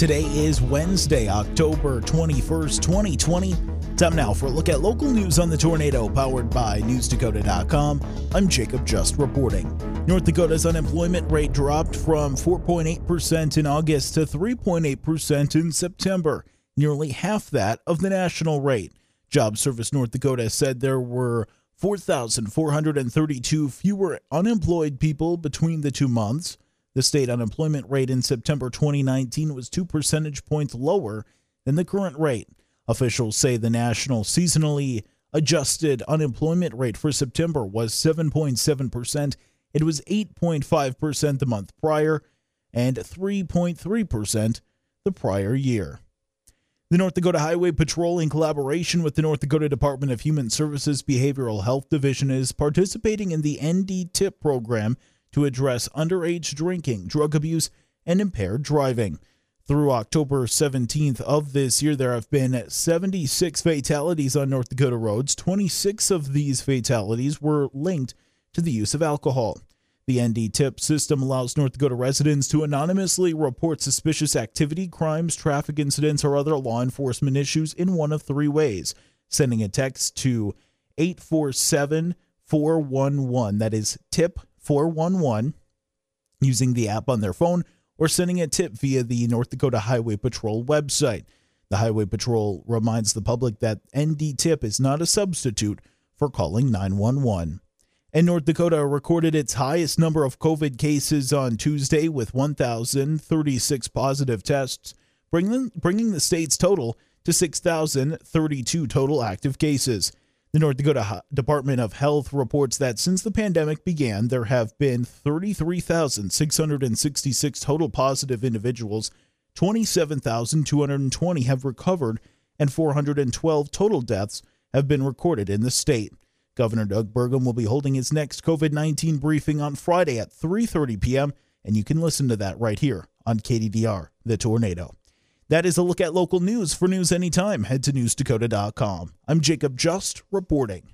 Today is Wednesday, October 21st, 2020. Time now for a look at local news on the tornado, powered by NewsDakota.com. I'm Jacob Just reporting. North Dakota's unemployment rate dropped from 4.8% in August to 3.8% in September, nearly half that of the national rate. Job Service North Dakota said there were 4,432 fewer unemployed people between the 2 months. The state unemployment rate in September 2019 was 2 percentage points lower than the current rate. Officials say the national seasonally adjusted unemployment rate for September was 7.7%. It was 8.5% the month prior and 3.3% the prior year. The North Dakota Highway Patrol, in collaboration with the North Dakota Department of Human Services Behavioral Health Division, is participating in the ND-TIP program to address underage drinking, drug abuse, and impaired driving. Through October 17th of this year, there have been 76 fatalities on North Dakota roads. 26 of these fatalities were linked to the use of alcohol. The ND-TIP system allows North Dakota residents to anonymously report suspicious activity, crimes, traffic incidents, or other law enforcement issues in one of 3 ways: sending a text to 847-411, that is TIP 411, using the app on their phone, or sending a tip via the North Dakota Highway Patrol website. The Highway Patrol reminds the public that ND-TIP is not a substitute for calling 911. And North Dakota recorded its highest number of COVID cases on Tuesday with 1,036 positive tests, bringing the state's total to 6,032 total active cases. The North Dakota Department of Health reports that since the pandemic began, there have been 33,666 total positive individuals, 27,220 have recovered, and 412 total deaths have been recorded in the state. Governor Doug Burgum will be holding his next COVID-19 briefing on Friday at 3:30 p.m., and you can listen to that right here on KDDR, The Tornado. That is a look at local news. For news anytime, head to NewsDakota.com. I'm Jacob Just reporting.